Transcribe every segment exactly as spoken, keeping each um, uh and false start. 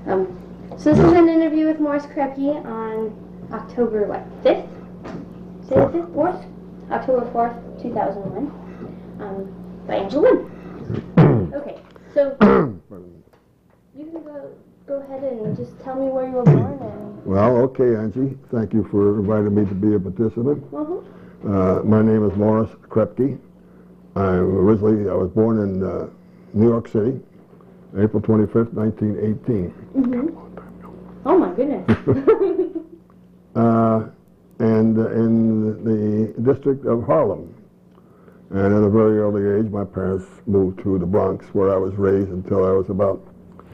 Um, so this is an interview with Morris Krepke on October, what, fifth? Say the fifth? fourth? October fourth, two thousand one. Um, by Angela Wynn. Okay, so you can go, go ahead and just tell me where you were born and... Well, okay, Angie. Thank you for inviting me to be a participant. Mm-hmm. uh, my name is Morris Krepke. I originally, I was born in uh, New York City, April twenty-fifth, nineteen eighteen. Mm-hmm. Oh my goodness. uh, and uh, in the district of Harlem. And at a very early age, my parents moved to the Bronx, where I was raised until I was about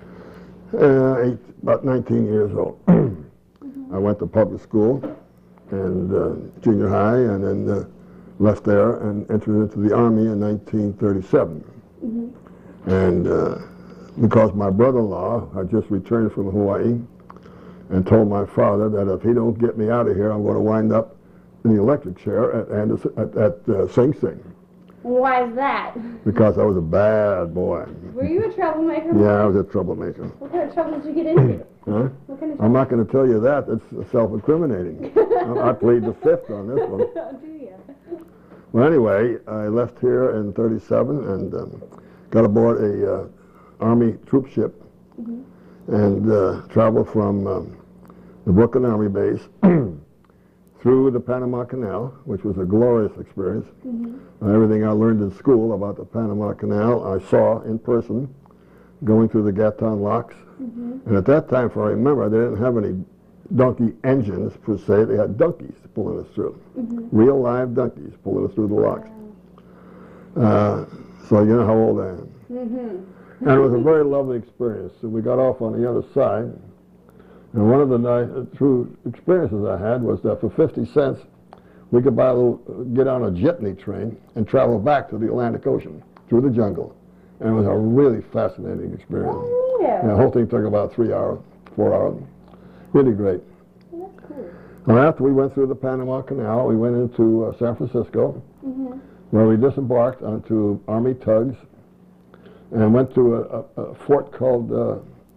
uh, eight, about nineteen years old. Mm-hmm. I went to public school and uh, junior high, and then uh, left there and entered into the Army in nineteen thirty-seven. Mm-hmm. And uh, because my brother-in-law had just returned from Hawaii and told my father that if he don't get me out of here, I'm going to wind up in the electric chair at, Anderson, at, at uh, Sing Sing. Why is that? Because I was a bad boy. Were you a troublemaker? Yeah, I was a troublemaker. What kind of trouble did you get into? Huh? What kind of I'm not going to tell you that. It's self-incriminating. I, I plead the fifth on this one. Oh, do you? Well, anyway, I left here in thirty-seven and um, got aboard a uh, Army troop ship. Mm-hmm. And uh, traveled from um, the Brooklyn Army base through the Panama Canal, which was a glorious experience. Mm-hmm. uh, everything I learned in school about the Panama Canal, I saw in person, going through the Gatun locks. Mm-hmm. And at that time, if I remember, they didn't have any donkey engines per se. They had donkeys pulling us through. Mm-hmm. Real live donkeys pulling us through the locks. Wow. Uh, so you know how old I am. Mm-hmm. And it was a very lovely experience. So we got off on the other side. And one of the nice, uh, true experiences I had was that for fifty cents, we could buy a little, uh, get on a jitney train and travel back to the Atlantic Ocean through the jungle. And it was a really fascinating experience. Oh, yeah. And the whole thing took about three hours, four hours. Really great. Well, that's cool. And after we went through the Panama Canal, we went into uh, San Francisco, mm-hmm. where we disembarked onto Army tugs and went to a, a, a fort called, uh,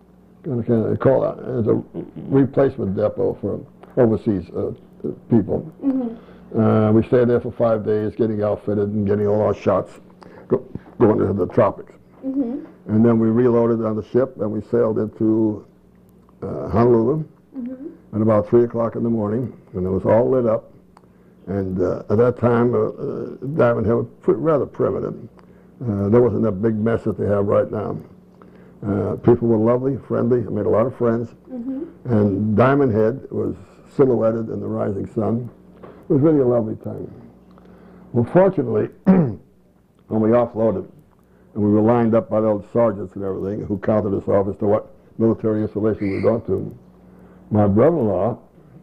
call it, it's a replacement depot for overseas uh, people. Mm-hmm. uh, we stayed there for five days, getting outfitted and getting all our shots, go, going into the tropics. Mm-hmm. And then we reloaded on the ship and we sailed into uh, Honolulu. Mm-hmm. At about three o'clock in the morning, and it was all lit up. And uh, at that time, uh, uh, Diamond Head was pr rather primitive. Uh, there wasn't that big mess that they have right now. Uh, people were lovely, friendly. I made a lot of friends. Mm-hmm. And Diamond Head was silhouetted in the rising sun. It was really a lovely time. Well, fortunately, when we offloaded, and we were lined up by the sergeants and everything, who counted us off as to what military installation we were going to, my brother-in-law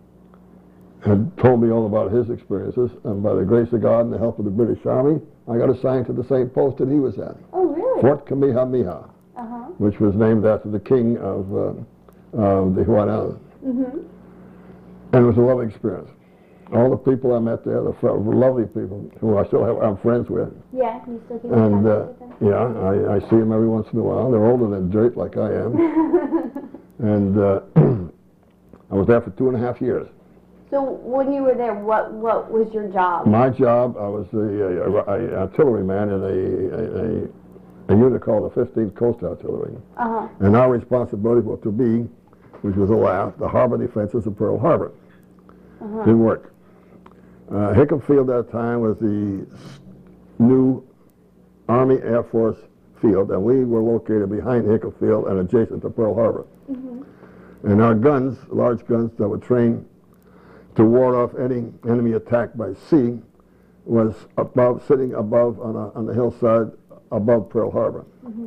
had told me all about his experiences, and by the grace of God and the help of the British Army, I got assigned to the same post that he was at. Oh, really? Fort Kamehameha, uh-huh. which was named after the king of, uh, of the Hawaiian Islands. Mm-hmm. And it was a lovely experience. All the people I met there, the lovely people who I still have, I'm friends with. Yeah, you still keep and, in uh, contact with them? Yeah, I, I see them every once in a while. They're older than dirt like I am. And uh, I was there for two and a half years. So when you were there, what what was your job? My job, I was the uh, a, a artilleryman in a, a, a unit called the fifteenth Coast Artillery. Uh-huh. And our responsibility was to be, which was a laugh, the harbor defenses of Pearl Harbor. Uh-huh. Didn't work. Uh, Hickam Field at that time was the new Army Air Force field, and we were located behind Hickam Field and adjacent to Pearl Harbor. Mm-hmm. And our guns, large guns that were trained to ward off any enemy attack by sea, was above, sitting above on, a, on the hillside above Pearl Harbor. Mm-hmm.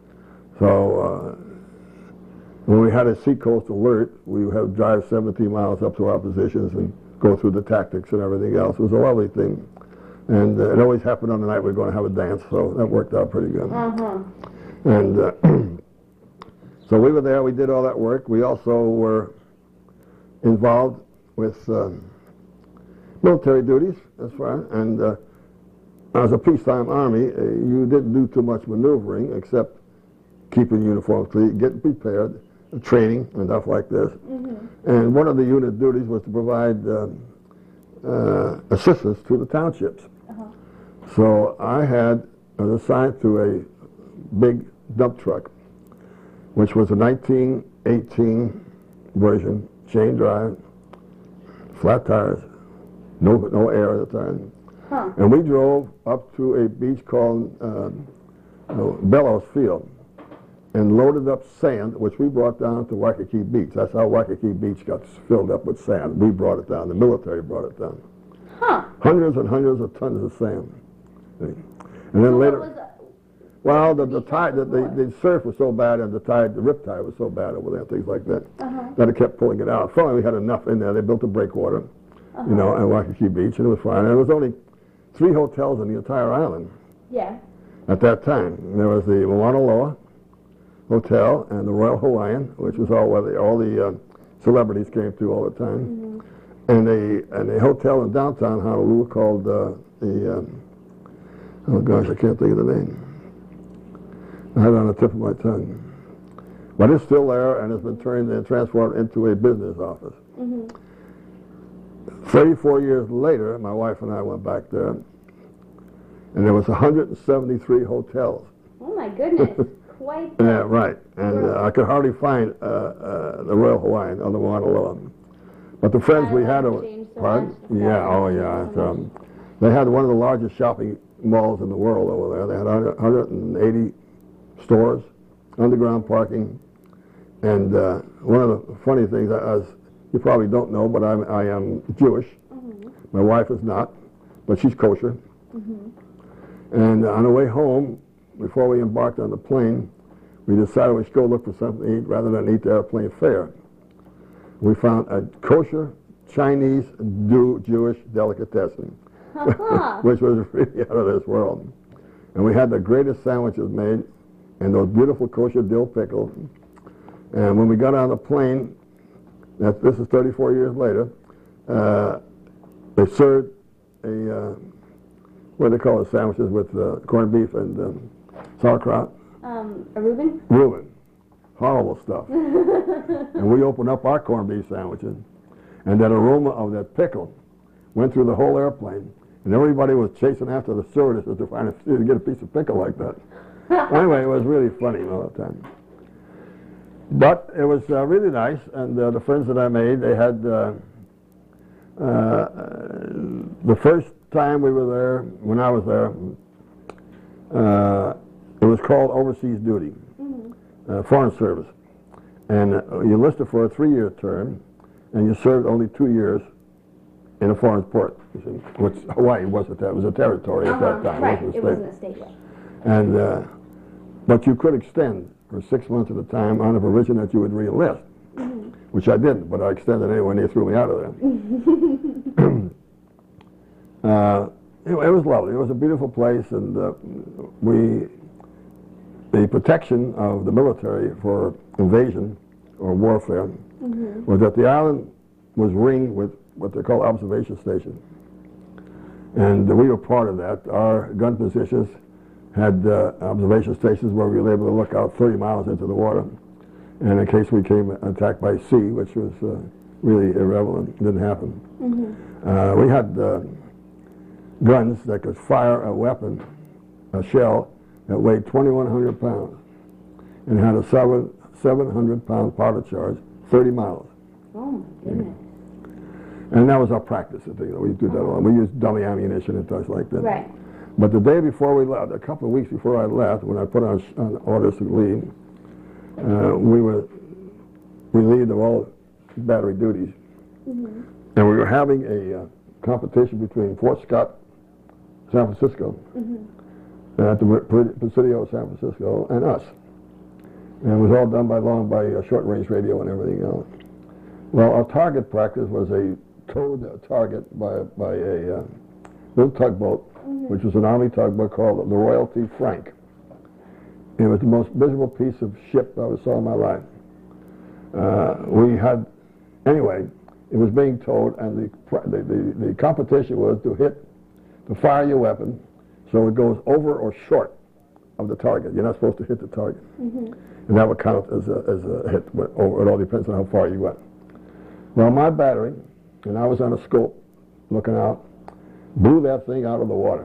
So uh, when we had a seacoast alert, we would have to drive seventeen miles up to our positions and go through the tactics and everything else. It was a lovely thing. And uh, it always happened on the night we were going to have a dance, so that worked out pretty good. Uh-huh. And uh, so we were there, we did all that work. We also were involved with um, military duties as far, and uh, as a peacetime army, uh, you didn't do too much maneuvering except keeping uniforms clean, getting prepared, training and stuff like this. Mm-hmm. And one of the unit duties was to provide uh, uh, assistance to the townships. Uh-huh. So I had I was assigned to a big dump truck, which was a nineteen eighteen version, chain drive, flat tires, no no air at the time. Huh. And we drove up to a beach called uh, uh, Bellows Field and loaded up sand, which we brought down to Waikiki Beach. That's how Waikiki Beach got filled up with sand. We brought it down. The military brought it down. Huh. Hundreds and hundreds of tons of sand. And then so later, was, uh, well, the, the tide, the, the, the surf was so bad, and the tide, the rip tide was so bad over there, things like that, uh-huh. that it kept pulling it out. Finally, we had enough in there. They built a breakwater, uh-huh. you know, at Waikiki Beach, and it was fine. And there was only three hotels in the entire island. Yeah. At that time, there was the Mauna Loa Hotel and the Royal Hawaiian, which was all where the, all the uh, celebrities came through all the time, mm-hmm. and a and a hotel in downtown Honolulu called uh, the um, oh gosh, I can't think of the name. I had it on the tip of my tongue, but it's still there and has been turned and transformed into a business office. Mm-hmm. Thirty-four years later, my wife and I went back there, and there was one hundred seventy-three hotels. Oh my goodness. Quite yeah, right. And uh, I could hardly find uh, uh, the Royal Hawaiian on the Mauna Loa. But the friends I we had over, so pardon? Yeah, oh yeah. It's, um, they had one of the largest shopping malls in the world over there. They had one hundred eighty stores, underground parking, and uh, one of the funny things, as you probably don't know, but I'm, I am Jewish. Mm-hmm. My wife is not, but she's kosher. Mm-hmm. And on the way home, before we embarked on the plane, we decided we should go look for something to eat rather than eat the airplane fare. We found a kosher Chinese Jewish delicatessen, uh-huh. which was really out of this world. And we had the greatest sandwiches made and those beautiful kosher dill pickles. And when we got on the plane, that, this is thirty-four years later, uh, they served a, uh, what do they call it, sandwiches with uh, corned beef and um, sauerkraut. Um, a Reuben? Reuben. Horrible stuff. And we opened up our corned beef sandwiches, and that aroma of that pickle went through the whole airplane, and everybody was chasing after the stewardesses to find a, to get a piece of pickle like that. Anyway, it was really funny all the time. But it was uh, really nice, and uh, the friends that I made, they had, uh, uh, the first time we were there, when I was there, uh, it was called overseas duty, mm-hmm. uh, foreign service. And uh, you enlisted for a three-year term, and you served only two years in a foreign port, which Hawaii wasn't that. It was a territory uh-huh. at that time. Right, it wasn't a it state. wasn't a state yet. And, uh, but you could extend for six months at a time on the provision that you would re-enlist, mm-hmm. which I didn't, but I extended anyway, and they threw me out of there. uh, it, it was lovely. It was a beautiful place, and uh, we, the protection of the military for invasion or warfare mm-hmm. was that the island was ringed with what they call observation stations. And we were part of that. Our gun positions had uh, observation stations where we were able to look out thirty miles into the water. And in case we came attacked by sea, which was uh, really irrelevant, didn't happen. Mm-hmm. uh, we had uh, guns that could fire a weapon, a shell, that weighed twenty-one hundred pounds and had a seven, seven hundred pound powder charge, thirty miles. Oh my goodness. And that was our practice. You know, we did that a lot. We used dummy ammunition and things like that. Right. But the day before we left, a couple of weeks before I left, when I put on, on orders to leave, uh, we were relieved of all battery duties. Mm-hmm. And we were having a uh, competition between Fort Scott, San Francisco, mm-hmm. at the Presidio of San Francisco, and us. And it was all done by long by uh, short-range radio and everything else. Well, our target practice was a towed target by, by a uh, little tugboat, mm-hmm. which was an Army tugboat called the Royalty Frank. It was the most miserable piece of ship I ever saw in my life. Uh, we had, anyway, it was being towed, and the, the, the, the competition was to hit, to fire your weapon so it goes over or short of the target. You're not supposed to hit the target. Mm-hmm. and that would count as a, as a hit. Or it all depends on how far you went. Well, my battery, and I was on a scope looking out, blew that thing out of the water.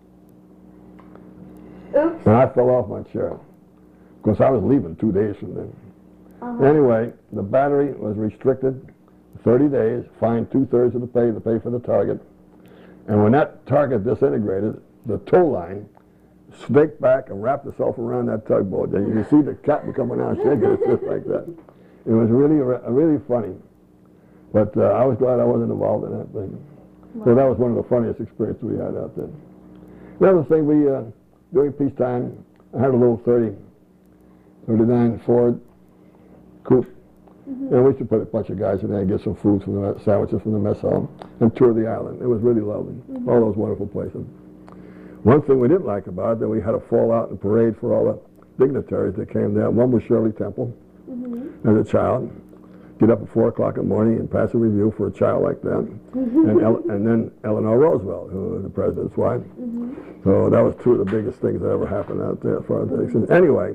Oops. And I fell off my chair. Because I was leaving two days from then. Uh-huh. Anyway, the battery was restricted thirty days, fined two-thirds of the pay to pay for the target. And when that target disintegrated, the tow line snaked back and wrapped itself around that tugboat. And you can see the captain coming out shaking it just like that. It was really, really funny. But uh, I was glad I wasn't involved in that thing. Wow. So that was one of the funniest experiences we had out there. Another thing, we, uh, during peacetime, I had a little thirty, thirty-nine Ford coupe. Mm-hmm. And we used to put a bunch of guys in there and get some food from the sandwiches from the mess hall and tour the island. It was really lovely. Mm-hmm. All those wonderful places. One thing we didn't like about it, that we had a fallout and parade for all the dignitaries that came there. One was Shirley Temple, mm-hmm. as a child. Get up at four o'clock in the morning and pass a review for a child like that. Mm-hmm. and, El and then Eleanor Roosevelt, who was the president's wife. Mm-hmm. So that was two of the biggest things that ever happened out there as far as that. Anyway,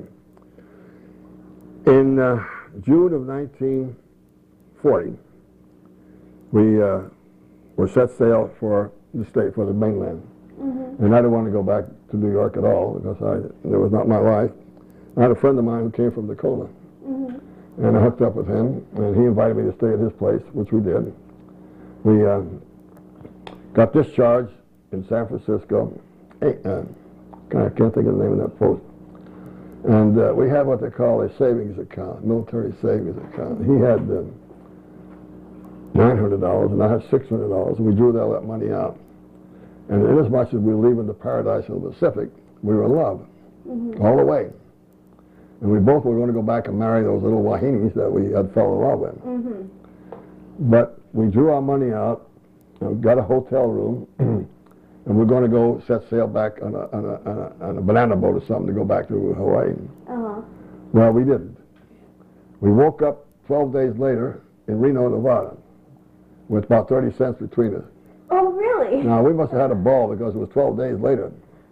in uh, June of nineteen forty, we uh, were set sail for the state, for the mainland. Mm-hmm. And I didn't want to go back to New York at all because I, it was not my life. I had a friend of mine who came from Tacoma. Mm-hmm. And I hooked up with him, and he invited me to stay at his place, which we did. We uh, got discharged in San Francisco. Hey, uh, I can't think of the name of that post. And uh, we had what they call a savings account, military savings account. He had uh, nine hundred dollars, and I had six hundred dollars, and we drew all that money out. And inasmuch as we were leaving the paradise of the Pacific, we were in love, mm-hmm. all the way. And we both were going to go back and marry those little Wahinis that we had fell in love with. Mm-hmm. But we drew our money out, and got a hotel room, and we're going to go set sail back on a, on a, on a, on a banana boat or something to go back to Hawaii. Uh-huh. Well, we didn't. We woke up twelve days later in Reno, Nevada, with about thirty cents between us. Oh, really? Now, we must have had a ball because it was twelve days later.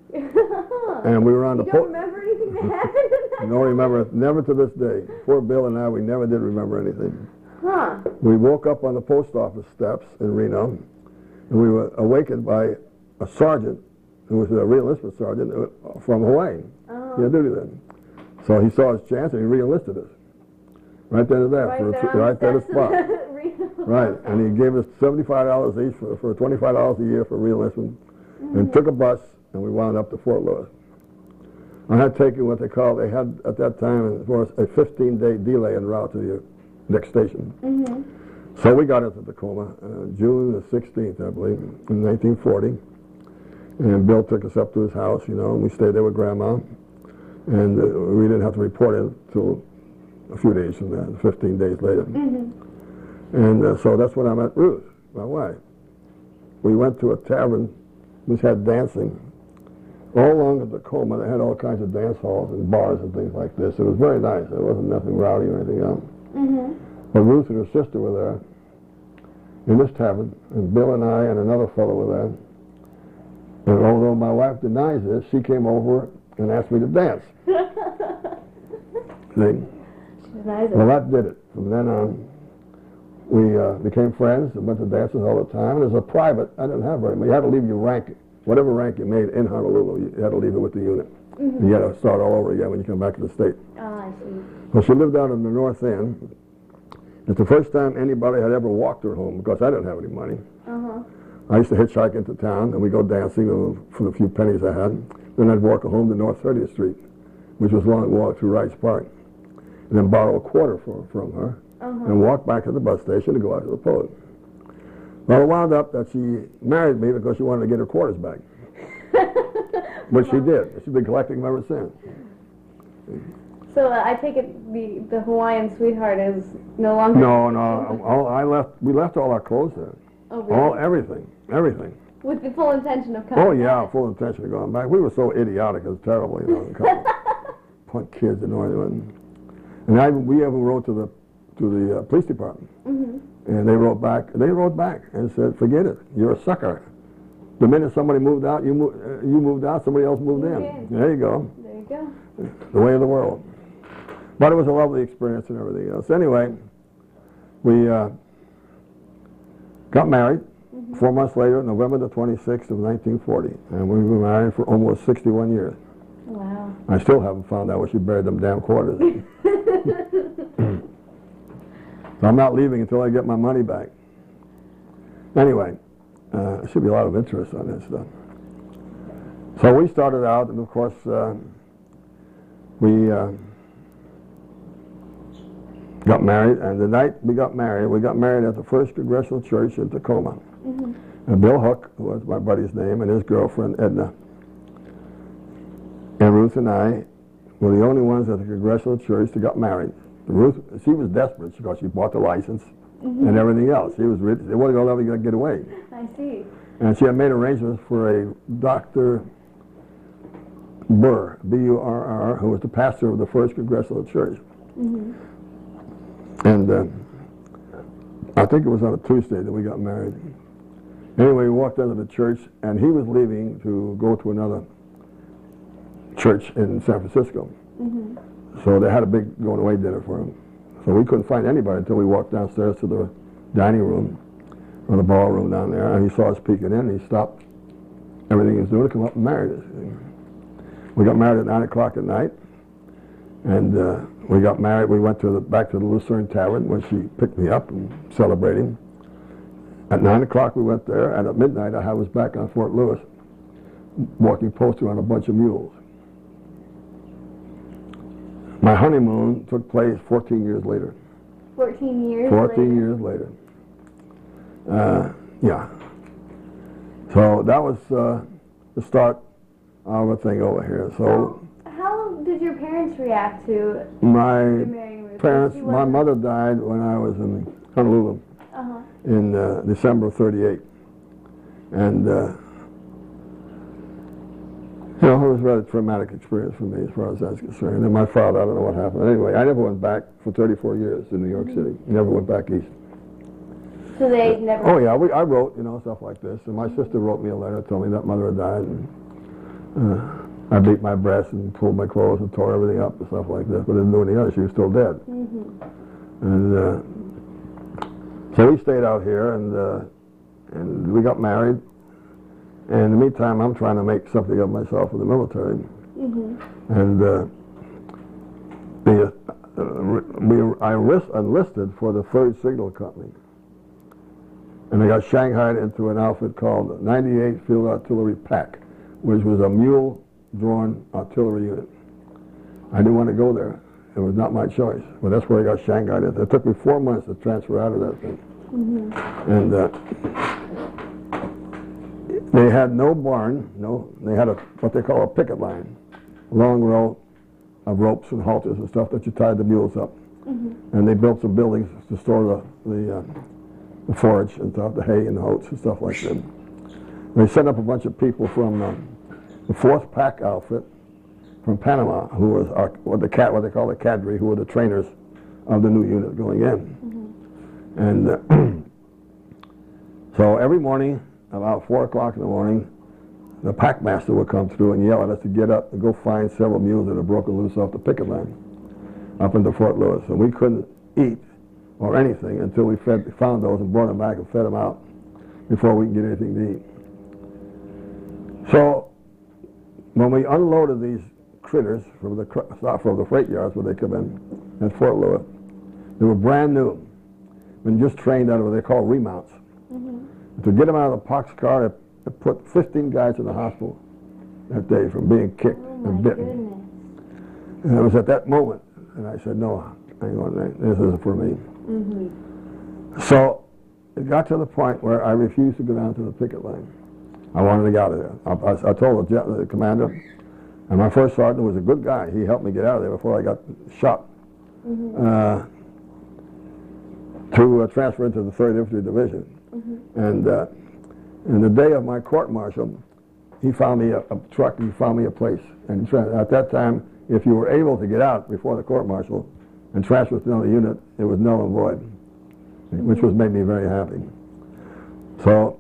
And we were on the... You don't remember anything that happened? I don't remember, never to this day. Poor Bill and I, we never did remember anything. Huh. We woke up on the post office steps in Reno, and we were awakened by a sergeant, who was a re-enlistment sergeant from Hawaii. Oh. He had duty then. So he saw his chance, and he re-enlisted us. Right then and there, right for there, a, right there, the spot. Reno. Right, and he gave us seventy-five dollars each for, for twenty-five dollars a year for re-enlistment, mm-hmm. and took a bus, and we wound up to Fort Lewis. I had taken what they called, they had at that time, of course, a fifteen day delay en route to the next station. Mm-hmm. So we got into Tacoma, uh, June the sixteenth, I believe, in nineteen forty. And Bill took us up to his house, you know, and we stayed there with Grandma. And uh, we didn't have to report it until a few days from that, fifteen days later. Mm-hmm. And uh, so that's when I met Ruth, my wife. We went to a tavern which had dancing. All along the Tacoma, they had all kinds of dance halls and bars and things like this. It was very nice. There wasn't nothing rowdy or anything else. Mm-hmm. But Ruth and her sister were there in this tavern, and Bill and I and another fellow were there. And although my wife denies this, she came over and asked me to dance. See? She denies it. Well, that did it. From then on, we uh, became friends and went to dances all the time. And as a private, I didn't have very much. You had to leave your rank. Whatever rank you made in Honolulu, you had to leave it with the unit. Mm-hmm. You had to start all over again when you come back to the state. Oh, I see. Well, she lived down in the North End. It's the first time anybody had ever walked her home because I didn't have any money. Uh-huh. I used to hitchhike into town, and we'd go dancing for the few pennies I had. Then I'd walk home to North thirtieth Street, which was a long walk through Rice Park, and then borrow a quarter for, from her, uh-huh. and walk back to the bus station to go out to the post. Well, it wound up that she married me because she wanted to get her quarters back. Which she did. She's been collecting them ever since. So uh, I take it the, the Hawaiian sweetheart is no longer... No, no. All, I left, we left all our clothes there. Oh, really? All, everything, everything. With the full intention of coming Oh, yeah, back. full intention of going back. We were so idiotic, it was terrible, you know. A couple punk kids and all that. And I, we even wrote to the, to the uh, police department. Mm-hmm. And they wrote back, they wrote back and said, forget it, you're a sucker. The minute somebody moved out, you, mo uh, you moved out, somebody else moved in. in. There you go. There you go. The way of the world. But it was a lovely experience and everything else. Anyway, we uh, got married. Mm-hmm. Four months later, November the twenty-sixth of nineteen forty, and we've been married for almost sixty-one years. Wow. I still haven't found out where she buried them damn quarters. So I'm not leaving until I get my money back. Anyway, uh, there should be a lot of interest on this stuff. So we started out, and of course, uh, we uh, got married, and the night we got married, we got married at the First Congregational Church in Tacoma. Mm-hmm. And Bill Hook, who was my buddy's name, and his girlfriend, Edna, and Ruth and I were the only ones at the Congregational Church that got married. Ruth, she was desperate because she bought the license mm-hmm. and everything else. She was rich. They wasn't going to let her get away. I see. And she had made arrangements for a Doctor Burr, B U R R, who was the pastor of the First Congregational Church. Mm-hmm. And uh, I think it was on a Tuesday that we got married. Anyway, we walked into the church, and he was leaving to go to another church in San Francisco. Mm-hmm. So they had a big going away dinner for him. So we couldn't find anybody until we walked downstairs to the dining room or the ballroom down there, and he saw us peeking in, and he stopped everything he was doing to come up and marry us. We got married at nine o'clock at night, and uh, we got married. We went to the, back to the Lucerne Tavern where she picked me up and celebrating. At nine o'clock we went there, and at midnight I was back on Fort Lewis walking poster on a bunch of mules. My honeymoon took place fourteen years later. fourteen years fourteen later? years later. Uh, yeah. So that was uh, the start of a thing over here. So how did your parents react to my you marrying Ruth? parents, my mother died when I was in Honolulu uh-huh. in uh, December of thirty-eight. And uh, you know, it was a rather traumatic experience for me as far as that's concerned. And my father, I don't know what happened. Anyway, I never went back for thirty-four years in New York mm-hmm. City. Never went back east. So they never... Oh, yeah, we, I wrote, you know, stuff like this. And my sister wrote me a letter telling me that mother had died. And uh, I beat my breast and pulled my clothes and tore everything up and stuff like this. But I didn't do anything else. She was still dead. Mm-hmm. And uh, so we stayed out here, and, uh, and we got married. And in the meantime, I'm trying to make something of myself in the military. Mm-hmm. And uh, the, uh, we, I enlisted for the third Signal Company. And I got shanghaied into an outfit called ninety-eight Field Artillery Pack, which was a mule-drawn artillery unit. I didn't want to go there. It was not my choice. But that's where I got shanghaied into. It took me four months to transfer out of that thing. Mm-hmm. And uh, they had no barn, no, they had a what they call a picket line, a long row of ropes and halters and stuff that you tied the mules up. Mm-hmm. And they built some buildings to store the, the, uh, the forage and stuff, the hay and the oats and stuff like that. They sent up a bunch of people from uh, the fourth Pack outfit from Panama, who was our, what, the cat, what they call the cadre, who were the trainers of the new unit going in. Mm-hmm. And uh, so every morning, about four o'clock in the morning, the packmaster would come through and yell at us to get up and go find several mules that had broken loose off the picket line up into Fort Lewis. And we couldn't eat or anything until we fed, found those and brought them back and fed them out before we could get anything to eat. So when we unloaded these critters from the from the freight yards where they come in at Fort Lewis, they were brand new, and just trained out of what they call remounts. Mm-hmm. To get them out of the pox car, it, it put fifteen guys in the hospital that day from being kicked oh and bitten. Goodness. And it was at that moment, and I said, no, I ain't going to, this isn't for me. Mm-hmm. So it got to the point where I refused to go down to the picket line. I wanted to get out of there. I, I, I told the, jet, the commander, and my first sergeant was a good guy. He helped me get out of there before I got shot. Mm-hmm. uh, to uh, transfer into the third Infantry Division. Mm-hmm. And uh, in the day of my court-martial, he found me a, a truck, and he found me a place. And at that time, if you were able to get out before the court-martial and transfer to another unit, it was null and void, mm-hmm. which was made me very happy. So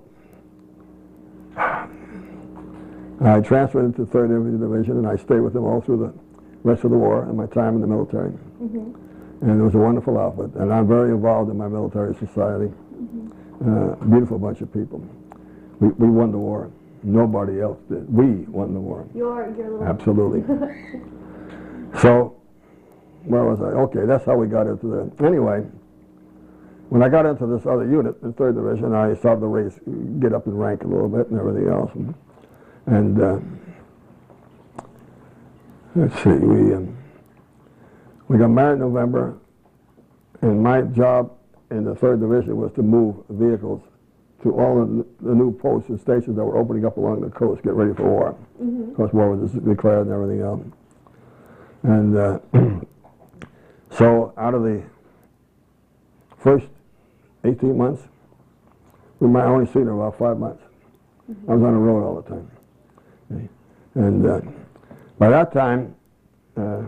I transferred into the third Infantry Division, and I stayed with them all through the rest of the war and my time in the military. Mm-hmm. And it was a wonderful outfit. And I'm very involved in my military society. Mm-hmm. uh, beautiful bunch of people. We, we won the war. Nobody else did. We won the war. Your, your little... Absolutely. So, where was I? Okay, that's how we got into the... Anyway, when I got into this other unit, the third Division, I started to raise, get up in rank a little bit and everything else. And, and uh, let's see, we, um, we got married in November, and my job in the third Division was to move vehicles to all of the, the new posts and stations that were opening up along the coast, get ready for war. Mm-hmm. Of course, war was declared and everything else. And uh, so out of the first eighteen months, we might only seen her about five months. Mm-hmm. I was on the road all the time. Okay. And uh, by that time, uh,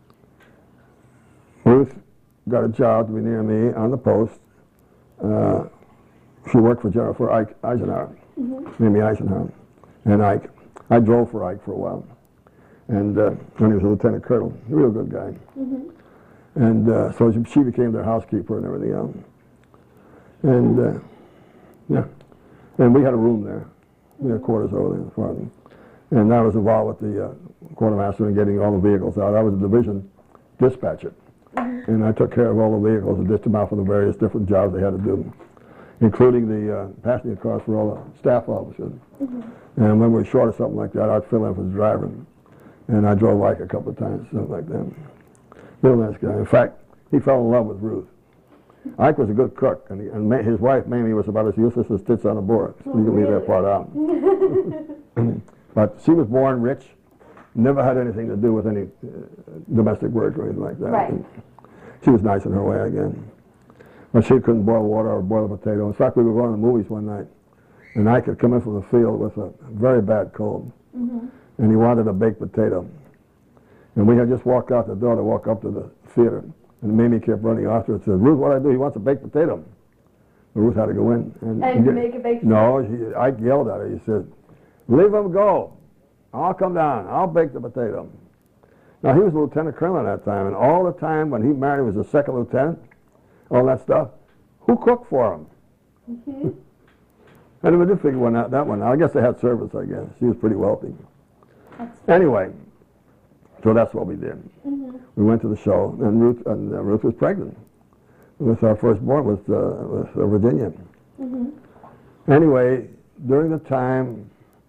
Ruth got a job to be near me on the post. Uh, she worked for General for Ike Eisenhower, mm-hmm. Mamie Eisenhower, and Ike. I drove for Ike for a while, and uh, when he was a lieutenant colonel, a real good guy. Mm-hmm. And uh, so she became their housekeeper and everything else. And uh, yeah, and we had a room there. We had quarters over there in front of them. And I was involved with the uh, quartermaster in getting all the vehicles out. I was a division dispatcher. Mm-hmm. And I took care of all the vehicles and dished them out for the various different jobs they had to do, including the uh, passenger cars for all the staff officers. Mm-hmm. And when we were short of something like that, I'd fill in for the driver. And I drove Ike a couple of times, something like that. Real nice guy. In fact, he fell in love with Ruth. Ike was a good cook, and, he, and ma his wife, Mamie, was about as useless as tits on a board. So oh, you can leave that part out. But she was born rich, never had anything to do with any uh, domestic work or anything like that. Right. And she was nice in her way again. But she couldn't boil water or boil a potato. In fact, we were going to the movies one night, and Ike had come in from the field with a very bad cold, mm-hmm. and he wanted a baked potato. And we had just walked out the door to walk up to the theater. And Mamie kept running after and said, Ruth, what do I do? He wants a baked potato. But Ruth had to go in. And, and get, make a baked potato? No, he, Ike yelled at her. He said, leave him go. I'll come down. I'll bake the potato. Now, he was a lieutenant colonel at that time. And all the time when he married, he was a second lieutenant, all that stuff. Who cooked for him? Mm-hmm. I never did figure one out, that one out. I guess they had servants, I guess. She was pretty wealthy. That's anyway. So that's what we did. Mm-hmm. We went to the show, and Ruth, and, uh, Ruth was pregnant with our firstborn, with, uh, with uh, Virginia. Mm-hmm. Anyway, during the time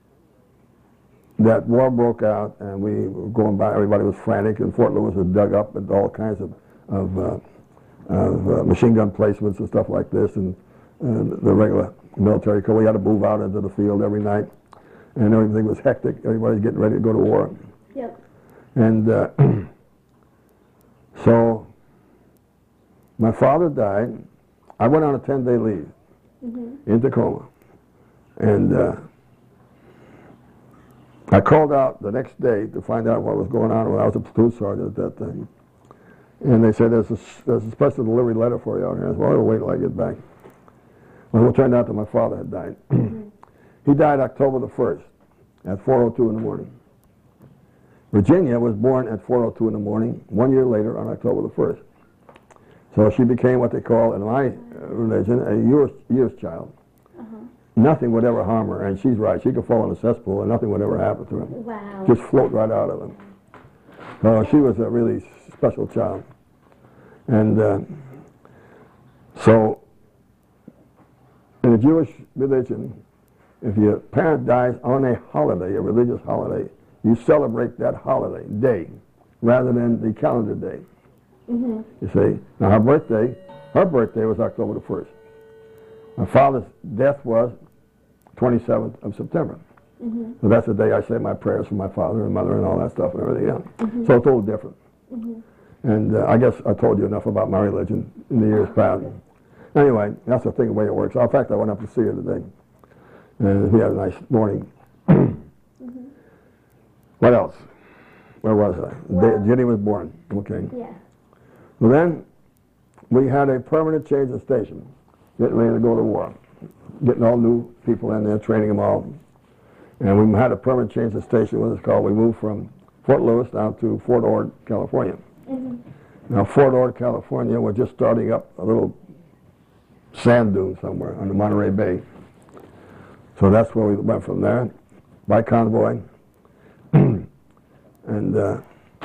that war broke out, and we were going by, everybody was frantic, and Fort Lewis was dug up with all kinds of, of, uh, of uh, machine gun placements and stuff like this, and uh, the regular military corps. We had to move out into the field every night, and everything was hectic. Everybody's getting ready to go to war. Yep. And uh, so my father died. I went on a ten-day leave mm-hmm. in Tacoma. And uh, I called out the next day to find out what was going on when I was a platoon sergeant at that time. And they said, there's a, there's a special delivery letter for you out here. I said, well, I'll wait till I get back. Well, it turned out that my father had died. Mm-hmm. He died October the first at four oh two in the morning. Virginia was born at four oh two in the morning, one year later on October the first. So she became what they call, in my religion, a year's, year's child. Uh-huh. Nothing would ever harm her, and she's right. She could fall in a cesspool and nothing would ever happen to her. Wow. Just float right out of them. So she was a really special child. And uh, so in the Jewish religion, if your parent dies on a holiday, a religious holiday, you celebrate that holiday day rather than the calendar day. Mm-hmm. You see? Now her birthday, her birthday was October the first. My father's death was twenty-seventh of September. Mm-hmm. So that's the day I say my prayers for my father and mother and all that stuff and everything else. Mm-hmm. So it's a little different. Mm-hmm. And uh, I guess I told you enough about my religion in the years past. Anyway, that's the thing, the way it works. In fact, I went up to see her today. And we had a nice morning. Mm-hmm. What else? Where was I? Well, Jenny was born. Okay. Yeah. Well, then we had a permanent change of station, getting ready to go to war, getting all new people in there, training them all. And we had a permanent change of station, what it's called. We moved from Fort Lewis down to Fort Ord, California. Mm-hmm. Now, Fort Ord, California, we're just starting up a little sand dune somewhere on the Monterey Bay. So that's where we went from there, by convoy. And uh,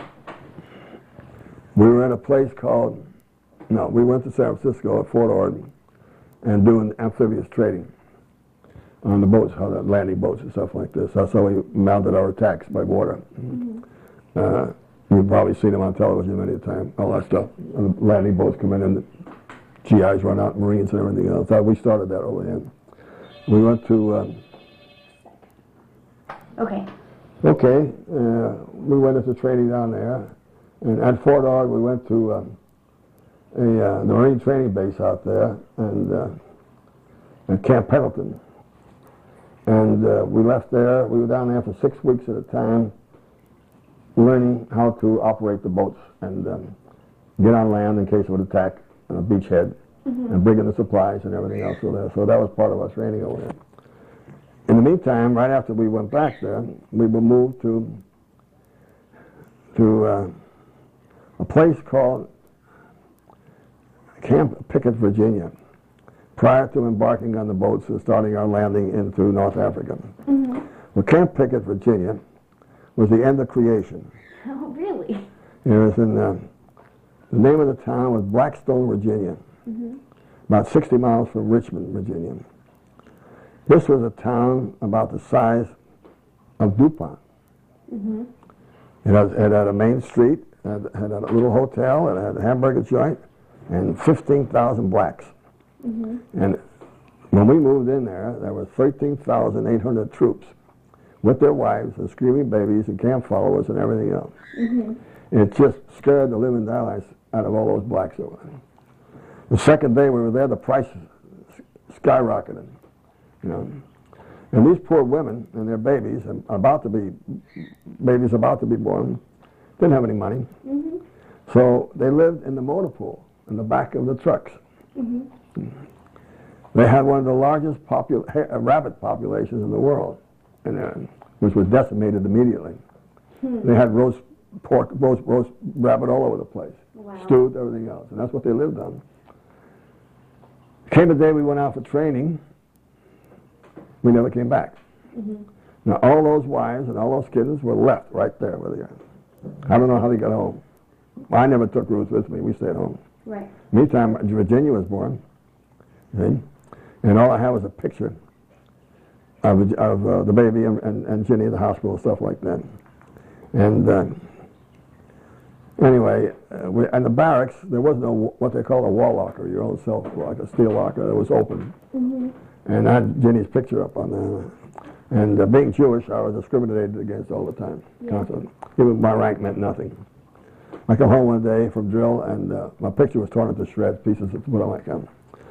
we were in a place called, no, we went to San Francisco at Fort Ord and doing amphibious trading on the boats, how the landing boats and stuff like this. That's how we mounted our attacks by water. Mm-hmm. uh, you've probably seen them on television many times, all that stuff. And the landing boats come in and the G Is run out, Marines and everything else. We started that over there. We went to, um, Okay. okay, uh, we went into training down there. And at Fort Ord, we went to um, a, uh, the Marine training base out there, and uh, at Camp Pendleton. And uh, we left there. We were down there for six weeks at a time, learning how to operate the boats and um, get on land in case of an attack on a beachhead, mm-hmm. and bring in the supplies and everything else over there. So that was part of our training over there. In the meantime, right after we went back there, we were moved to to uh, a place called Camp Pickett, Virginia, prior to embarking on the boats and starting our landing into North Africa. Mm-hmm. Well, Camp Pickett, Virginia, was the end of creation. Oh, really? It was in, uh, the name of the town was Blackstone, Virginia, mm-hmm. about sixty miles from Richmond, Virginia. This was a town about the size of DuPont. Mm-hmm. It, had, it had a main street, it had, had a little hotel, it had a hamburger joint, and fifteen thousand blacks. Mm-hmm. And when we moved in there, there were thirteen thousand eight hundred troops with their wives and screaming babies and camp followers and everything else. Mm-hmm. It just scared the living daylights out of all those blacks over there. The second day we were there, the prices skyrocketed. You know, and these poor women and their babies, and about to be babies about to be born, didn't have any money, mm-hmm. so they lived in the motor pool in the back of the trucks. Mm-hmm. They had one of the largest popul uh, rabbit populations in the world, and uh, which was decimated immediately. Hmm. They had roast pork, roast, roast rabbit all over the place, wow. stewed, everything else, and that's what they lived on. Came the day we went out for training. We never came back. Mm-hmm. Now, all those wives and all those kids were left right there where they are. I don't know how they got home. I never took Ruth with me. We stayed home. Right. Meantime, Virginia was born. See? And all I had was a picture of, of uh, the baby and, and, and Ginny in the hospital and stuff like that. And uh, anyway, uh, we, in the barracks, there was no what they call a wall locker, your own self, like a steel locker that was open. Mm-hmm. And I had Ginny's picture up on there. And uh, being Jewish, I was discriminated against all the time. Yeah. Constantly. Even my rank meant nothing. I come home one day from drill, and uh, my picture was torn into shreds, pieces of what I like. Um,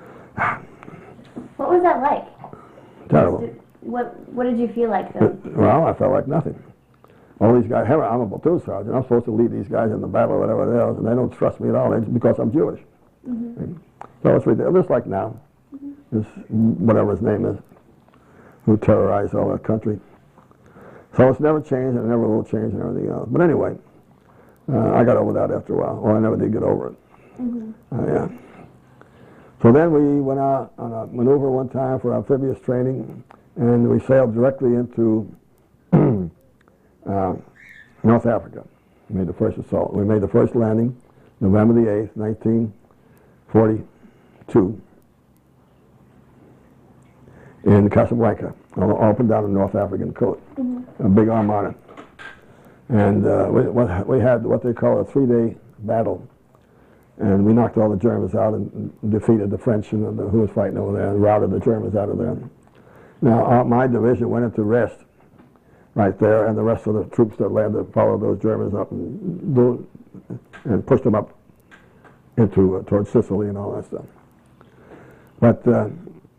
what was that like? Terrible. Did, what What did you feel like, though? Well, I felt like nothing. All these guys, I'm a platoon sergeant. I'm supposed to lead these guys in the battle or whatever else, and they don't trust me at all. It's because I'm Jewish. Mm-hmm. So it's ridiculous. Just like now. This, whatever his name is, who terrorized all that country. So it's never changed, and it never will change, and everything else. But anyway, uh, I got over that after a while, or I never did get over it. Mm-hmm. uh, yeah. So then we went out on a maneuver one time for amphibious training, and we sailed directly into uh, North Africa. We made the first assault. We made the first landing, November the eighth, nineteen forty-two. In Casablanca, all up and down the North African coast, mm-hmm. a big armada. And uh, we, we had what they call a three-day battle. And we knocked all the Germans out and defeated the French and the, who was fighting over there and routed the Germans out of there. Now, uh, my division went into rest right there, and the rest of the troops that landed followed those Germans up and, do, and pushed them up into uh, towards Sicily and all that stuff. But uh,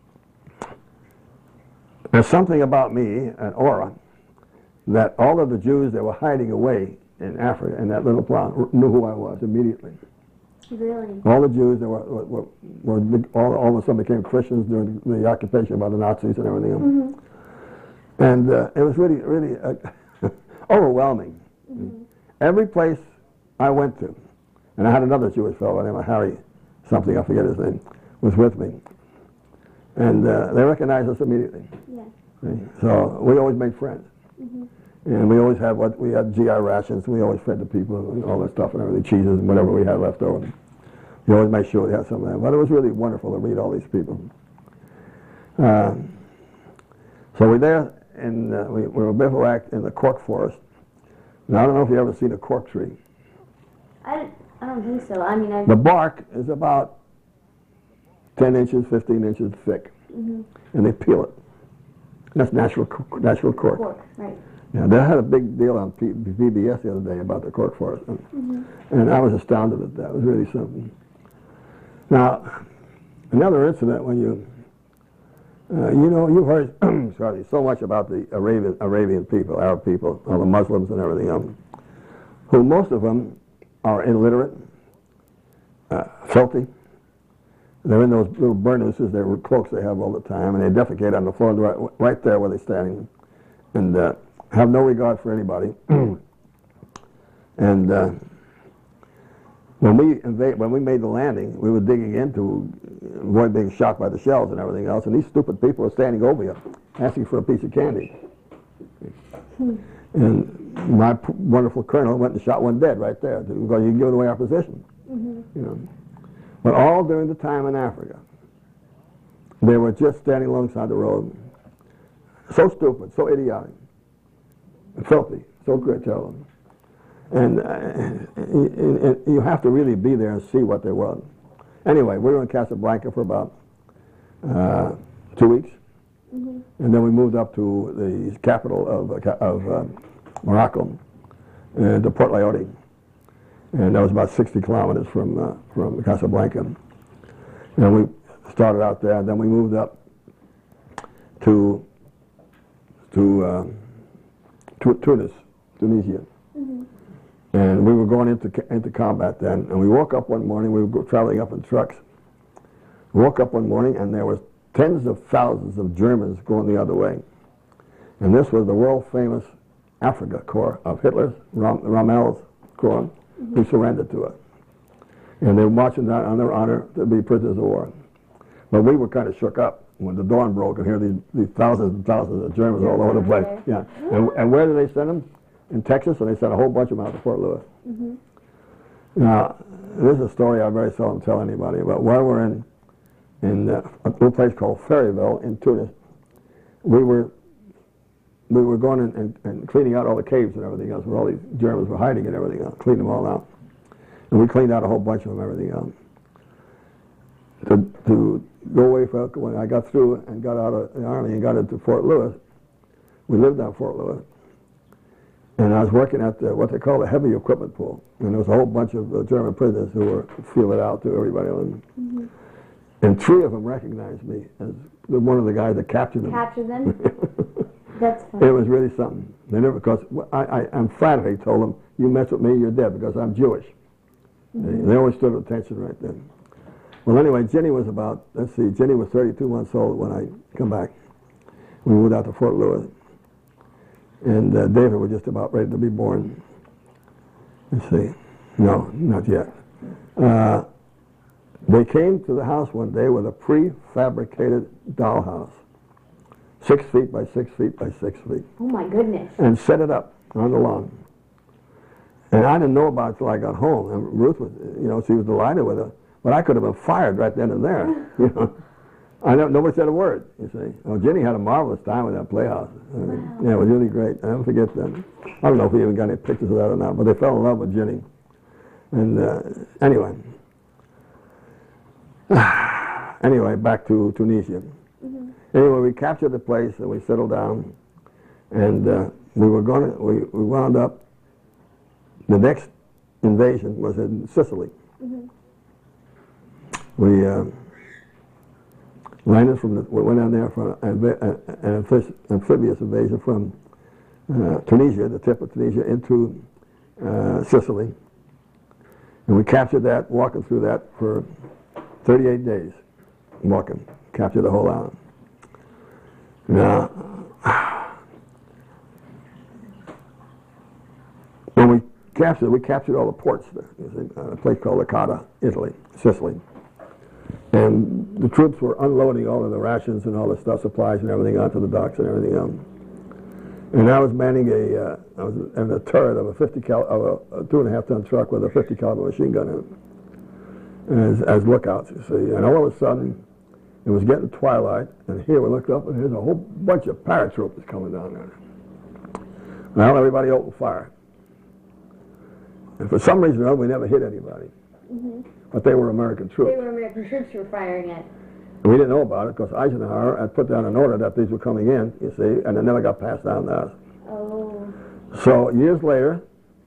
there's something about me, an aura, that all of the Jews that were hiding away in Africa, in that little plot, knew who I was immediately. Really? All the Jews that were, were, were, were all, all of a sudden became Christians during the, the occupation by the Nazis and everything else. Mm-hmm. And uh, it was really, really uh, overwhelming. Mm-hmm. Every place I went to, And I had another Jewish fellow named Harry something, I forget his name, was with me. And uh, they recognized us immediately. Yeah. See? So we always made friends. Mm-hmm. And we always had what we had G I rations. We always fed the people and all that stuff and everything, cheeses and whatever we had left over. We always made sure we had some of that. But it was really wonderful to meet all these people. Uh, so we're there, and uh, we, we were bivouacked in the cork forest. Now I don't know if you've ever seen a cork tree. I, I don't think so. I mean, I. The bark is about ten inches, fifteen inches thick, Mm-hmm. and they peel it. That's natural, natural cork. Cork, right. Yeah, they had a big deal on P B S the other day about the cork forest, and, Mm-hmm. and I was astounded at that. It was really something. Now, another incident when you, uh, you know, you've heard sorry, so much about the Arabian, Arabian people, Arab people, all the Muslims and everything else, who most of them are illiterate, uh, filthy. They're in those little burnouses, their cloaks they have all the time, and they defecate on the floor right, right there where they're standing, and uh, have no regard for anybody. And uh, when we invade, when we made the landing, we were digging in to avoid being shot by the shells and everything else, and these stupid people are standing over you, asking for a piece of candy. And my p- wonderful colonel went and shot one dead right there, because you give away our position. Mm-hmm. You know. But all during the time in Africa, they were just standing alongside the road, so stupid, so idiotic, filthy, so great, terrible. And uh, you have to really be there and see what they were. Anyway, we were in Casablanca for about uh, two weeks, mm-hmm. and then we moved up to the capital of, uh, of uh, Morocco, uh, to Port Lyautey, and that was about sixty kilometers from uh, from Casablanca. And we started out there, and then we moved up to to uh, to Tunis, Tunisia. Mm-hmm. And we were going into into combat then, and we woke up one morning. We were traveling up in trucks. We woke up one morning, and there was tens of thousands of Germans going the other way. And this was the world famous Africa Corps of Hitler's, Rom- Rommel's Corps, mm-hmm. who surrendered to it. And they were marching down on their honor to be prisoners of war. But we were kind of shook up when the dawn broke and hear these, these thousands and thousands of Germans all over the place. Yeah. And, and where did they send them? In Texas, and they sent a whole bunch of them out to Fort Lewis. Mm-hmm. Now, this is a story I very seldom tell anybody, but while we're in in uh, a little place called Ferryville in Tunis, we were we were going in and, and cleaning out all the caves and everything else, where all these Germans were hiding and everything else, cleaned them all out. And we cleaned out a whole bunch of them, everything else. To, to go away for, when I got through and got out of the Army and got into Fort Lewis, we lived down Fort Lewis. And I was working at the, what they call the heavy equipment pool. And there was a whole bunch of uh, German prisoners who were fielded out to everybody else. Mm-hmm. And three of them recognized me as the, one of the guys that captured them. Captured them? That's funny. It was really something. They never, because I, I emphatically told them, you mess with me, you're dead, because I'm Jewish. Mm-hmm. They, they always stood at attention right then. Well, anyway, Jenny was about, let's see, Jenny was thirty-two months old when I come back. We moved out to Fort Lewis. And uh, David was just about ready to be born. Let's see. No, not yet. Uh, they came to the house one day with a prefabricated dollhouse. Six feet by six feet by six feet. Oh, my goodness. And set it up on the lawn. And I didn't know about it till I got home. And Ruth was, you know, she was delighted with it. But I could have been fired right then and there, you know. I never, nobody said a word, you see. Well, Jenny had a marvelous time with that playhouse. I mean, wow. Yeah, it was really great. I never forget that. I don't know if we even got any pictures of that or not, but they fell in love with Jenny. And uh, anyway. Anyway, back to Tunisia. Mm-hmm. Anyway, we captured the place and we settled down. And uh, we were going to, we, we wound up, the next invasion was in Sicily. Mm-hmm. We uh, landed from the, we went down there for an amphibious invasion from uh, Tunisia, the tip of Tunisia, into uh, Sicily. And we captured that, walking through that for thirty-eight days, walking, captured the whole island. Now, when we captured, we captured all the ports there. You see, uh, a place called Licata, Italy, Sicily. And the troops were unloading all of the rations and all the stuff, supplies and everything onto the docks and everything else. And I was manning a, uh, I was in a turret of a fifty cal, of a, a two and a half ton truck with a fifty caliber machine gun in it, as, as lookouts, you see. And all of a sudden, it was getting twilight, and here we looked up, and there's a whole bunch of paratroopers coming down there. Well, everybody opened fire. And for some reason or other, we never hit anybody. Mm-hmm. But they were American troops. They were American troops you were firing at. And we didn't know about it because Eisenhower had put down an order that these were coming in, you see, and it never got passed down to us. Oh. So years later,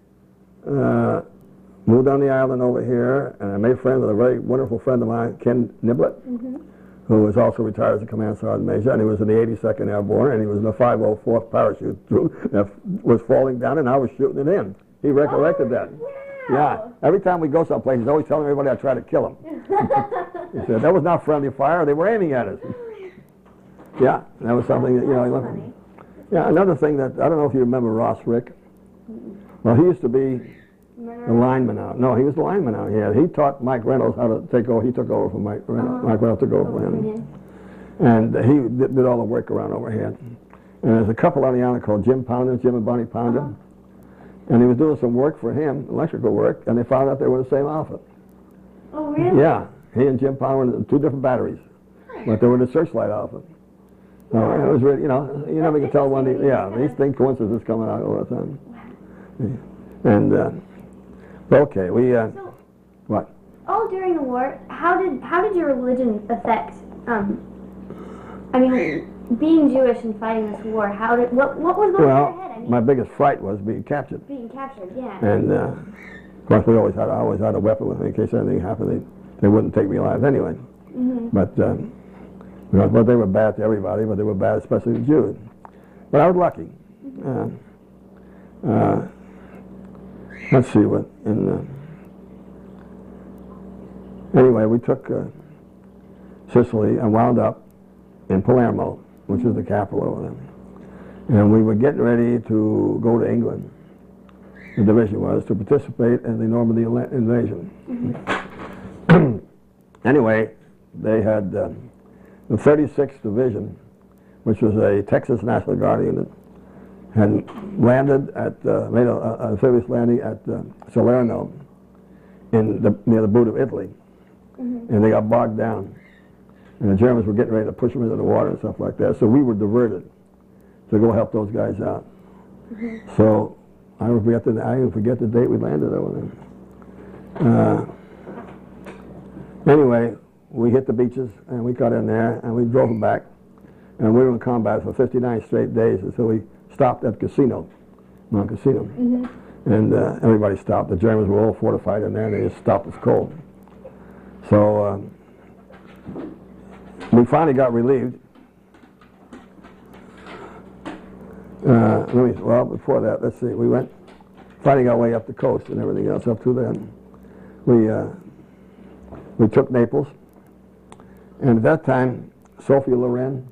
uh, moved down the island over here, and I made friends with a very wonderful friend of mine, Ken Niblett, mm-hmm. who was also retired as a command sergeant major, and he was in the eighty-second Airborne, and he was in the five oh fourth parachute troop that was falling down, and I was shooting it in. He recollected oh, that. Wow. Yeah. Every time we go someplace, he's always telling everybody I tried to kill him. He said, that was not friendly fire, they were aiming at us. Yeah, that was something that, you know, he funny. Yeah, another thing that, I don't know if you remember Ross Rick. Well, he used to be the lineman out. No, he was the lineman out here. He taught Mike Reynolds how to take over. He took over from Mike Reynolds. Uh-huh. Mike Reynolds took over for him. And uh, he did, did all the work around over here. And there's a couple on the island called Jim Pounder, Jim and Bonnie Pounder. Uh-huh. And he was doing some work for him, electrical work, and they found out they were the same outfit. Oh, really? Yeah. He and Jim Pounder were in two different batteries. But they were the searchlight outfit. So it was really, you know, you never can tell when the, yeah, these things, coincidences coming out all the time. And, uh, okay, we, uh, so, what? all during the war, how did, how did your religion affect, um, I mean, being Jewish and fighting this war, how did, what, what was going well, through your head? I mean, my biggest fright was being captured. Being captured, yeah. And, uh, of course, we always had, I always had a weapon with me in case anything happened. They, they wouldn't take me alive anyway. Mm-hmm. But, um, But they were bad to everybody, but they were bad especially to Jews. But I was lucky. Uh, uh, let's see what, in, uh, anyway, we took uh, Sicily and wound up in Palermo, which is the capital over there. And we were getting ready to go to England, the division was, to participate in the Normandy invasion. Mm-hmm. Anyway, they had uh, the thirty-sixth Division, which was a Texas National Guard unit, had landed at, uh, made a, a amphibious landing at uh, Salerno in the, near the boot of Italy. Mm-hmm. And they got bogged down. And the Germans were getting ready to push them into the water and stuff like that. So we were diverted to go help those guys out. Mm-hmm. So I don't forget the, I even forget the date we landed over there. Uh, anyway, we hit the beaches, and we got in there, and we drove them back. And we were in combat for fifty-nine straight days until we stopped at Casino, Mount Casino. Mm-hmm. And uh, everybody stopped. The Germans were all fortified in there, and they just stopped us cold. So um, we finally got relieved. Uh, let me, well, before that, let's see. We went, finally got way up the coast and everything else up to then. We, uh, we took Naples. And at that time, Sophia Loren,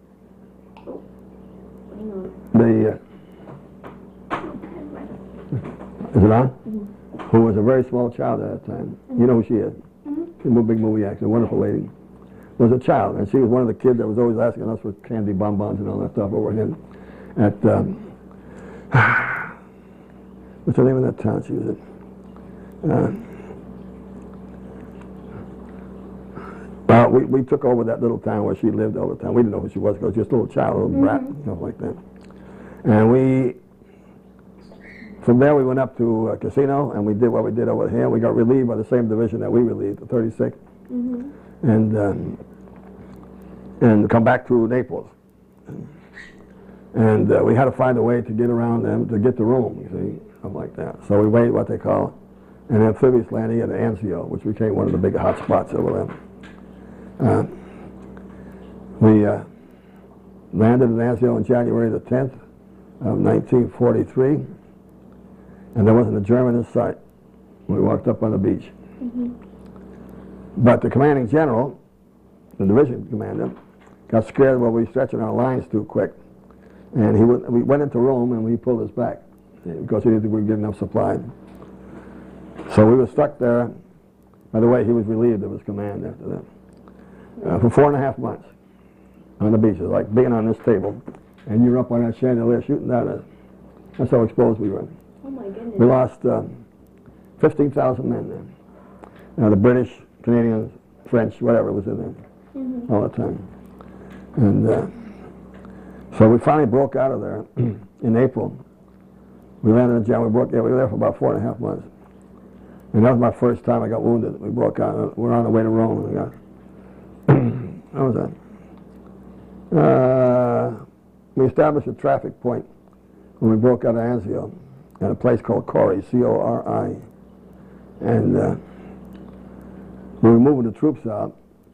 the, uh, is it on? Mm-hmm. Who was a very small child at that time. Mm-hmm. You know who she is. Mm-hmm. She's a big movie actor, a wonderful lady. Was a child, and she was one of the kids that was always asking us for candy bonbons and all that stuff over here. At, um, what's the name of that town she was in? Uh, Well, we, we took over that little town where she lived all the time. We didn't know who she was because she was just a little child, a little brat, mm-hmm. stuff like that. And we, from there we went up to uh, Casino, and we did what we did over here. We got relieved by the same division that we relieved, the thirty-sixth, mm-hmm. and um, and come back to Naples. And uh, we had to find a way to get around them, to get to Rome, you see, something like that. So we made what they call an amphibious landing at Anzio, which became one of the big hot spots over there. Uh, we uh, landed in Anzio on January the tenth of nineteen forty-three, and there wasn't a German in sight. We walked up on the beach. Mm-hmm. But the commanding general, the division commander, got scared while we were stretching our lines too quick, and he went, we went into Rome and we pulled us back because he didn't think we would get enough supply. So we were stuck there. By the way, he was relieved of his command after that. Uh, for four and a half months on the beach. It was like being on this table, and you're up on that chandelier shooting down it. That's how exposed we were. Oh my goodness. We lost uh, fifteen thousand men there. Now the British, Canadians, French, whatever was in there mm-hmm. all the time. And uh, so we finally broke out of there in April. We landed in January. We broke. Yeah, we were there for about four and a half months. And that was my first time I got wounded. We broke out. We were on the way to Rome. And we got. How was that? Uh, we established a traffic point when we broke out of Anzio at a place called Cori, C O R I. And uh, we were moving the troops out.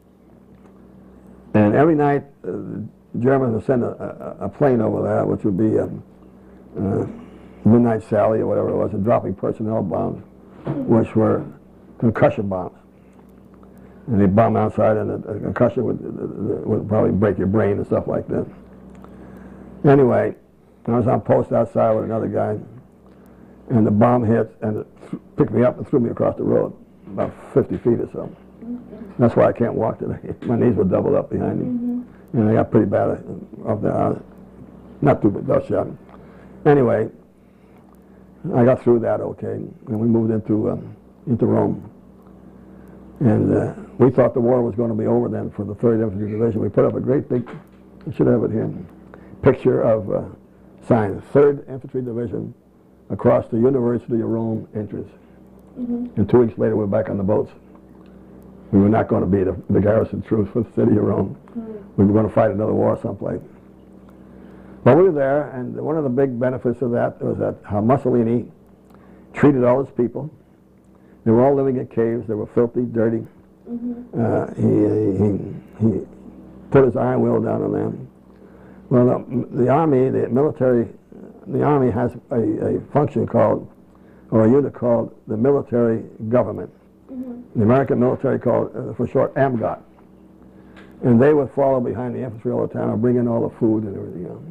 And every night, uh, the Germans would send a, a, a plane over there, which would be a, uh, Midnight Sally or whatever it was, and dropping personnel bombs, which were concussion bombs. And they bomb outside, and a, a concussion would, uh, would probably break your brain and stuff like that. Anyway, I was on post outside with another guy, and the bomb hit, and it picked me up and threw me across the road, about fifty feet or so. That's why I can't walk today. My knees were doubled up behind me. Mm-hmm. And I got pretty bad up there. Uh, not too bad, dust shot. Anyway, I got through that okay, and we moved into um, into Rome. And uh, we thought the war was going to be over then for the third Infantry Division. We put up a great big, I should have it here, picture of uh, sign, third Infantry Division across the University of Rome entrance. Mm-hmm. And two weeks later, we were back on the boats. We were not going to be the, the garrison troops for the city of Rome. Mm-hmm. We were going to fight another war someplace. But we were there, and one of the big benefits of that was that how Mussolini treated all his people. They were all living in caves. They were filthy, dirty. Mm-hmm. uh, he, he, he put his iron will down on them. Well, the, the army, the military, the army has a, a function called, or a unit called the military government. Mm-hmm. The American military called, uh, for short, AMGOT. And they would follow behind the infantry all the time and bring in all the food and everything else.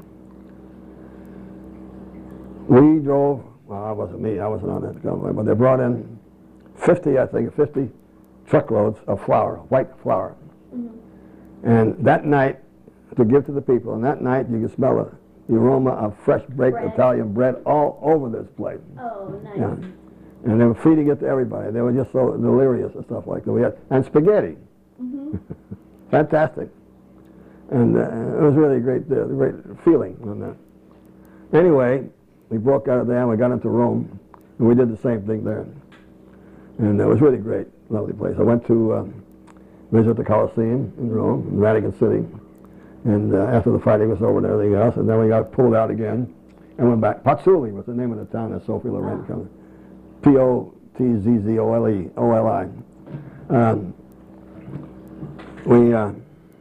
We drove, well, it wasn't me, I wasn't on that government, but they brought in fifty, I think, fifty truckloads of flour, white flour. Mm-hmm. And that night, to give to the people, and that night you could smell the, the aroma of fresh baked bread. Italian bread all over this place. Oh, nice. Yeah. And they were feeding it to everybody. They were just so delirious and stuff like that. We had, and spaghetti. Mm-hmm. Fantastic. And uh, it was really a great, uh, great feeling on that. Anyway, we broke out of there and we got into Rome, and we did the same thing there. And it was really great, lovely place. I went to um, visit the Colosseum in Rome, in Vatican City, and uh, after the fighting was over and everything else, and then we got pulled out again and went back. Pozzuoli was the name of the town that Sophie Loren comes. P O T Z Z O L E, O L I. Um, we uh,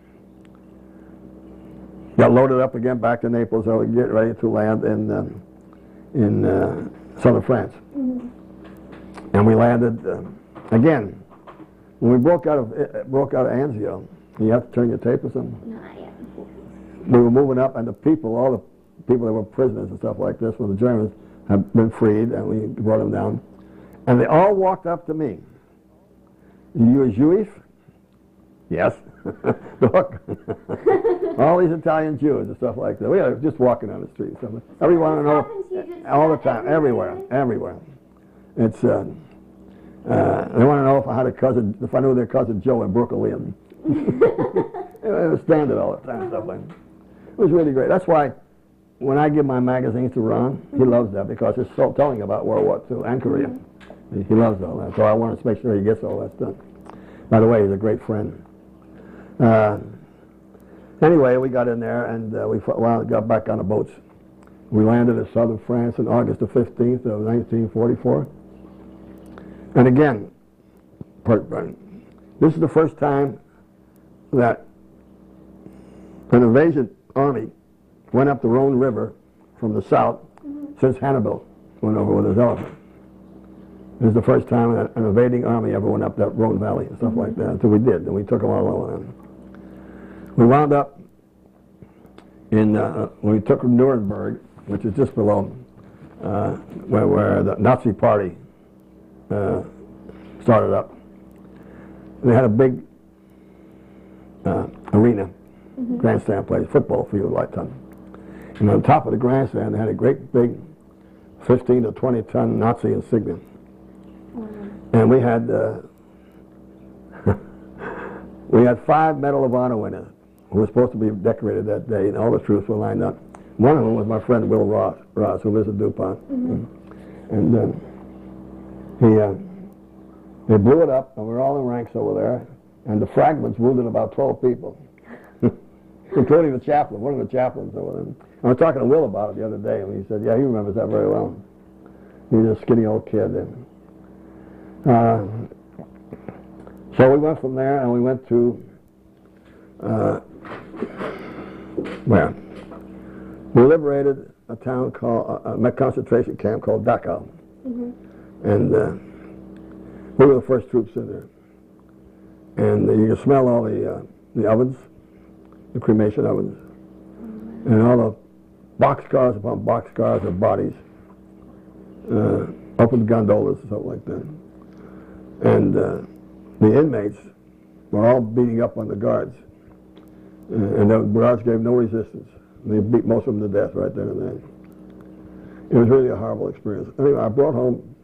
got loaded up again back to Naples, so we get ready to land in um, in uh, southern France. Mm-hmm. And we landed uh, again. When we broke out of uh, broke out of Anzio, you have to turn your tape or something. Not yet. We were moving up, and the people, all the people that were prisoners and stuff like this, when the Germans had been freed, and we brought them down, and they all walked up to me. You a Jewish? Yes. Look, all these Italian Jews and stuff like that. We were just walking on the street. So everyone to know all the time, everywhere, everywhere. It's uh, uh, they want to know if I had a cousin, if I knew their cousin Joe in Brooklyn. It was standard all the time, stuff like that. It was really great. That's why when I give my magazines to Ron, he loves that because it's so telling about World War Two and Korea. He, he loves all that. So I wanted to make sure he gets all that stuff. By the way, he's a great friend. Uh, anyway, we got in there and uh, we well, got back on the boats. We landed in southern France on August the fifteenth of nineteen forty-four. And again, this is the first time that an invasion army went up the Rhone River from the south mm-hmm. since Hannibal went over with his elephant. It was the first time that an invading army ever went up that Rhone Valley and stuff mm-hmm. like that. So we did, and we took them all over. We wound up in, uh, when we took Nuremberg, which is just below uh, where, where the Nazi party uh, started up. And they had a big uh, arena, mm-hmm. grandstand place, football field like that. And on top of the grandstand, they had a great big fifteen to twenty ton Nazi insignia. Mm-hmm. And we had uh, we had five Medal of Honor winners who were supposed to be decorated that day, and all the troops were lined up. One of them was my friend Will Ross, Ross who lives in DuPont. Mm-hmm. And uh, he, uh, they blew it up, and we were all in ranks over there, and the fragments wounded about twelve people, including the chaplain, one of the chaplains over there. I was talking to Will about it the other day, and he said, yeah, he remembers that very well. He was a skinny old kid. And, uh, so we went from there, and we went to, uh, where? We liberated a town called, a, a concentration camp called Dachau. Mm-hmm. And uh, we were the first troops in there. And uh, you could smell all the, uh, the ovens, the cremation ovens, mm-hmm. and all the boxcars upon boxcars of bodies, uh, open gondolas and something like that. And uh, the inmates were all beating up on the guards. Uh, and the guards gave no resistance. They beat most of them to death right then and then. It was really a horrible experience. Anyway, I brought home